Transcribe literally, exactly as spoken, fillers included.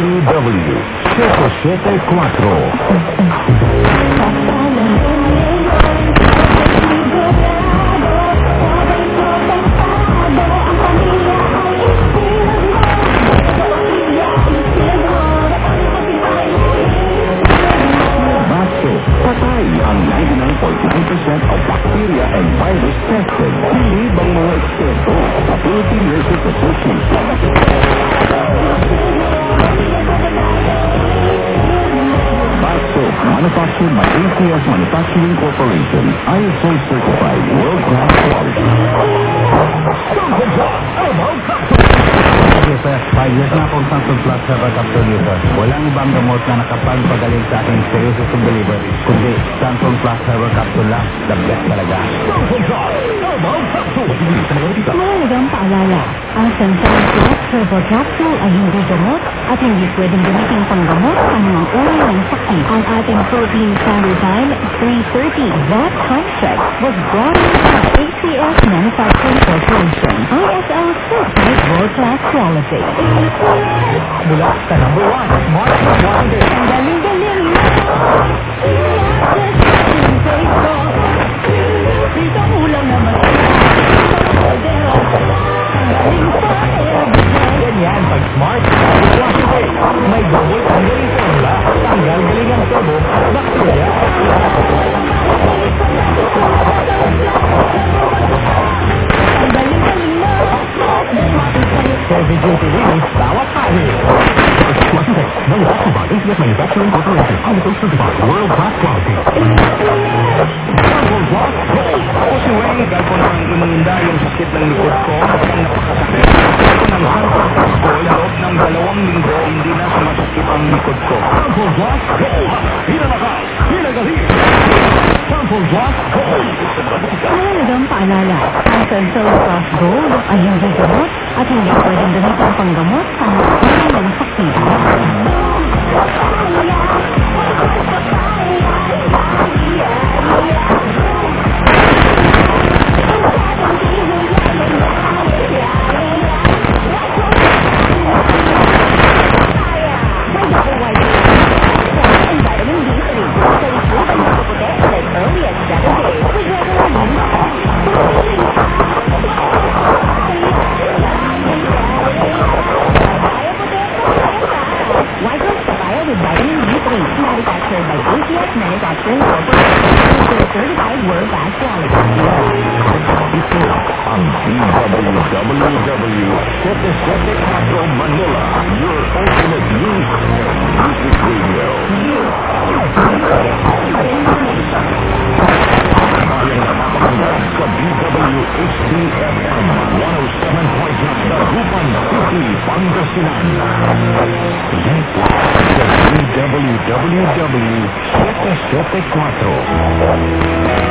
W siete siete cuatro. Patay ang ninety-nine point nine percent of bacteria and virus tested. Hindi bang mga eksperto sa Philippine Nurses Association? Baso, manufactured by A C S Manufacturing Corporation. I S O certified world-class quality. Okay, sir. Five years na akong Samsung Plus Herbal Capsule user. Walang ibang gamot na nakapagpagaling sa aking seryoso sa delivery, kundi Samsung Plus Herbal Capsule lang. The best talaga. Samsung Plus Herbal Capsule. Mahalagang paalala, ang Samsung Plus Herbal Capsule ay hindi gamot at hindi pwedeng gamitin panggamot ang mga uri ng sakit. Ang ating protein standard time, three thirty. That contract was brought in by A C S Manufacturing Corporation. I S O certified world-class quality. Mula sa number one, Smart Wonder. Ang galing-galing mo. Dito mo lang naman. Ganyan, pag Smart Wonder. May double tanggaling formula. Tanggal galing ang turbo, bacteria. Ang galing-galing mo. Heavy duty release, bawat pahit. Plastic, no loss by A C S Manufacturing Corporation. I S O certified world-class quality. Samsung Plus Gold. Ako si Wayne, gago nang ininda yung sakit ng likod ko at ang napakasakit. Ako ng Samsung Plus Gold, loob ng dalawang linggo, hindi na sumasakit ang likod ko. Samsung Plus Gold. Pinalakas, pinagaling. Samsung Plus Gold. Mahalagang paalala, ang Samsung Plus Gold ay hindi gamot at hindi pwedeng gamitin panggamot sa mga uri ng sakit. Manufactured by A C S Manufacturing Corporation. Certified world-class quality. Ito ang D W W W siete siete cuatro Manila, your ultimate news and music radio. Kayang napapakinggan sa D W H D F M one oh seven point nine Dagupan City, Pangasinan. Yan po sa D W W W siete siete cuatro.